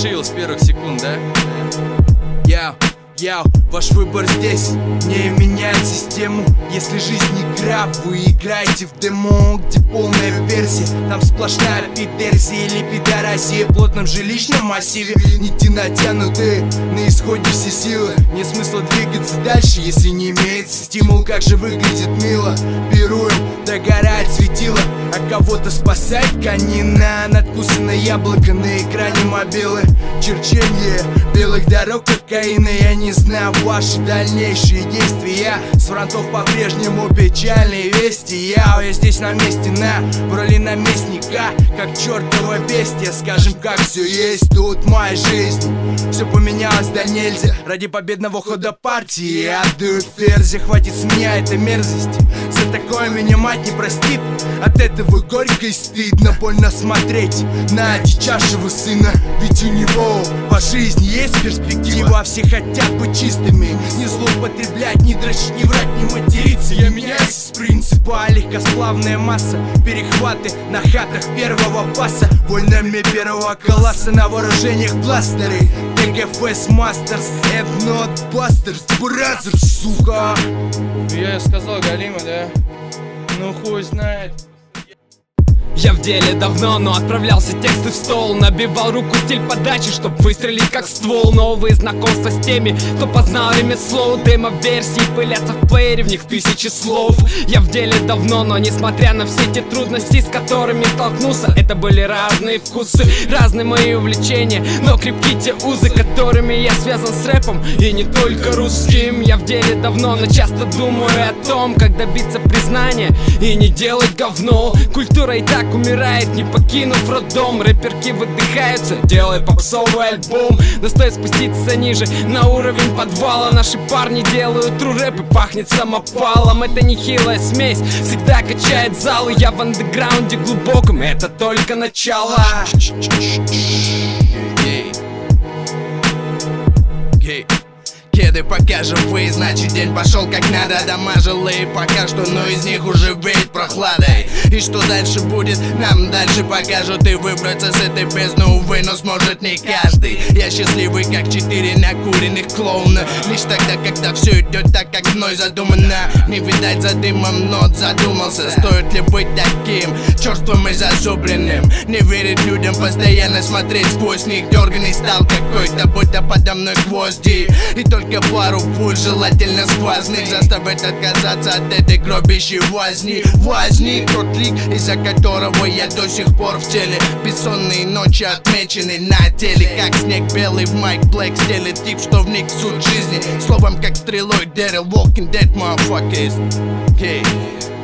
решил с первых секунд, да? Ваш выбор здесь не меняет систему. Если жизнь игра, вы играете в демо, где полная версия. Там сплошная пидерсия или пидорасия в плотном жилищном массиве. Нити натянуты, на исходе все силы. Нет смысла двигаться дальше, если не имеется стимул. Как же выглядит мило, пируем, догорает светило. А кого-то спасать конина, надкусанное яблоко на экране мобилы. Черчение белых дорог кокаина. Я не знаю ваши дальнейшие действия. С фронтов по-прежнему печальные вести. Я здесь на месте, в роли наместника, как чертова бестия. Скажем, как все есть, тут моя жизнь. Все поменялось до нельзя ради победного хода партии. Я отдаю ферзя, хватит с меня этой мерзости. За такое меня мать не простит. От этого горько и стыдно. Больно смотреть на одичавшего сына. Ведь у него по жизни есть перспектива. Все хотят быть чистыми, не злоупотреблять, не дрочить, не врать, не материться. Я меняюсь с принципа, легкосплавная масса. Перехваты на хатах первого паса. Войнами первого класса, на вооружениях бластеры. ТГФС Мастерс, and not Busters, brothers, сука. Я сказал Галима, да? Ну хуй знает. Я в деле давно, но отправлялся тексты в стол. Набивал руку стиль подачи, чтоб выстрелить как ствол. Новые знакомства с теми, кто познал ремесло. Демо-версии пылятся в плеере, в них тысячи слов. Я в деле давно, но несмотря на все те трудности, с которыми столкнулся, это были разные вкусы, разные мои увлечения, но крепки те узы, которыми я связан с рэпом. И не только русским. Я в деле давно, но часто думаю о том, как добиться признания и не делать говно. Культура и так умирает, не покинув роддом. Рэперки выдыхаются, делая попсовый альбом. Но стоит спуститься ниже, на уровень подвала. Наши парни делают тру рэп и пахнет самопалом. Это нехилая смесь, всегда качает залы. Я в андеграунде глубоком, это только начало. Кеды покажем вы, значит день пошел как надо. Дома жилые пока что, но из них уже веет прохладой. И что дальше будет, нам дальше покажут. И выбраться с этой бездны, увы, но сможет не каждый. Я счастливый, как 4 накуренных клоуна. Лишь тогда, когда все идет так, как мной задумано. Не видать за дымом, но задумался, стоит ли быть таким черствым и зазубренным. Не верить людям, постоянно смотреть сквозь них. Дерганый стал какой-то, будто подо мной гвозди. И только пару пуль, желательно сквозных, заставит отказаться от этой гробящей возни. Возни тот лик, из-за которого я до сих пор в теле. Бессонные ночи отмечены на теле, как снег белый в Майк Блэк стелит тип, что вник в суть жизни. Словом, как стрелой Дэрил, Walking Dead, motherfuckers.